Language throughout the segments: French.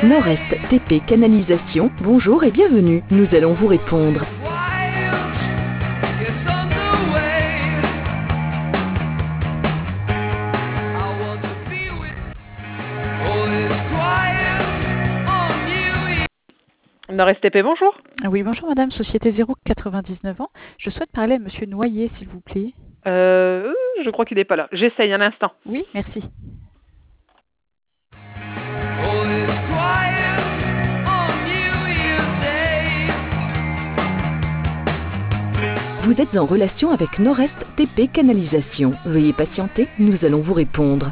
Nord-Est TP Canalisation, bonjour et bienvenue. Nous allons vous répondre. Nord-Est TP, bonjour. Oui, bonjour madame, Société 099 ans. Je souhaite parler à monsieur Noyer, s'il vous plaît. Je crois qu'il n'est pas là. J'essaye un instant. Oui, merci. Vous êtes en relation avec Nord-Est TP Canalisation. Veuillez patienter, nous allons vous répondre.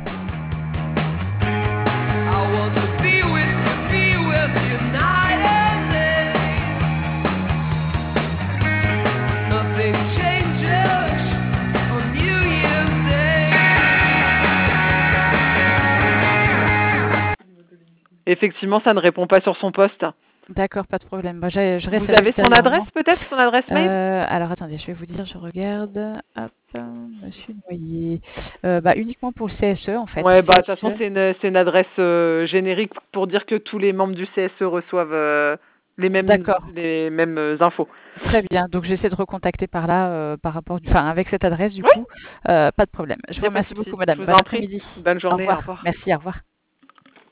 Effectivement, ça ne répond pas sur son poste. D'accord, pas de problème. Moi, je reste Vous avez son ultérieurement. adresse peut-être, son adresse mail Alors attendez, je vais vous dire, je regarde. Hop, monsieur Noyer. Uniquement pour le CSE en fait. Ouais, de toute CSE. façon, c'est une adresse générique pour dire que tous les membres du CSE reçoivent les mêmes infos. Très bien, donc j'essaie de recontacter par là, avec cette adresse du coup. Pas de problème. Je vous remercie beaucoup madame. Bon Bon après-midi. Bonne Au journée, revoir. au revoir. Merci, au revoir.